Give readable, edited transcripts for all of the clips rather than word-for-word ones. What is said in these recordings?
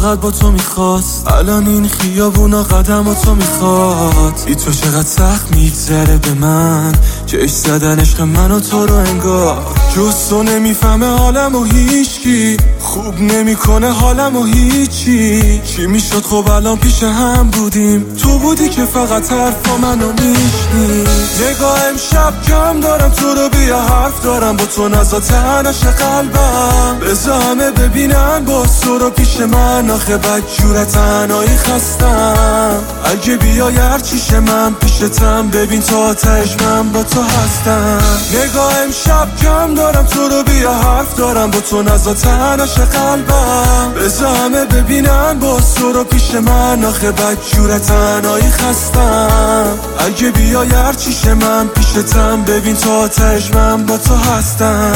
فقط با تو میخواست. الان این خیابونا قدم تو میخواد. ای تو چقدر سخت میگذره به من، چشم زدن عشق من و تو رو انگار. جز تو نمیفهمه حالم و هیچکی، خوب نمیکنه حالم و هیچی. چی میشد خب الان پیش هم بودیم، تو بودی که فقط حرفا منو میشنی. نگاه امشب کم دارم تو رو، بیا حرف دارم با تو، نزا تنش قلبم بذار همه ببینن باز تو رو پیش من. آخه بدجور تنهایی خستم، اگه بیای هرچیش من پیشتم، ببین تا آتش من با تو هستم. نگاه امشب کم دارم تو رو، بیا حرف دارم با تو، نزا تنش قلبم بذار همه ببینن باز تو رو پیش من. آخه بدجور تنهایی خستم، اگه بیای هرچیش من پیشتم، ببین تا آتش من با تو هستم.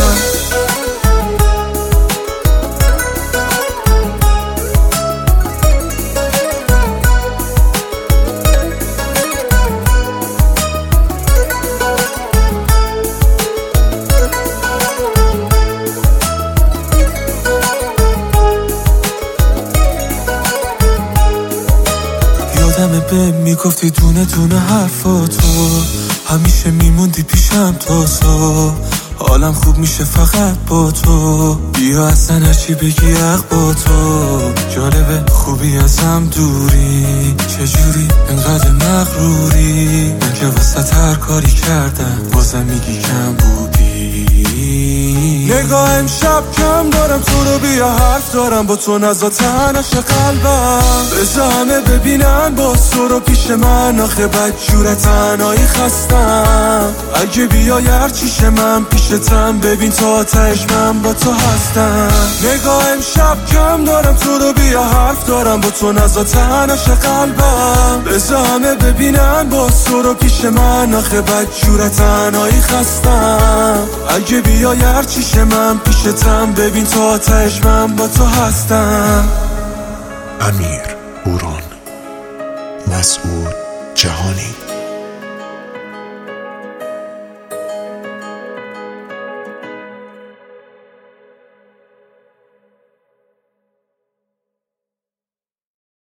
یادمه به میگفتی دونه دونه حرفاتو، همیشه میموندی پیشم تا صبح. حالم خوب میشه فقط با تو، بیا اصلا هرچی بگی حق با تو. جالبه خوبی ازم دوری، چجوری انقدر مغروری؟ من که وسط هر کاری کردم بازم میگی کم بودی. نگاه امشب کم دارم تو رو، بیا حرف دارم با تو، نزا تنش قلبم بذار همه ببینن باز تو رو پیش من. آخه بدجور تنهایی خستم، اگه بیای هرچیش من پیشتم، ببین تا آتش من با تو هستم. نگاه امشب کم دارم تو رو، بیا حرف دارم با تو، نزا تنش قلبم بذار همه ببینن باز تو رو پیش من. آخه بدجور تنهایی خستم، اگه بیای هرچیش من پیشتم، ببین تا آتش من با تو هستم. امیر هوران، مسعود جهانی.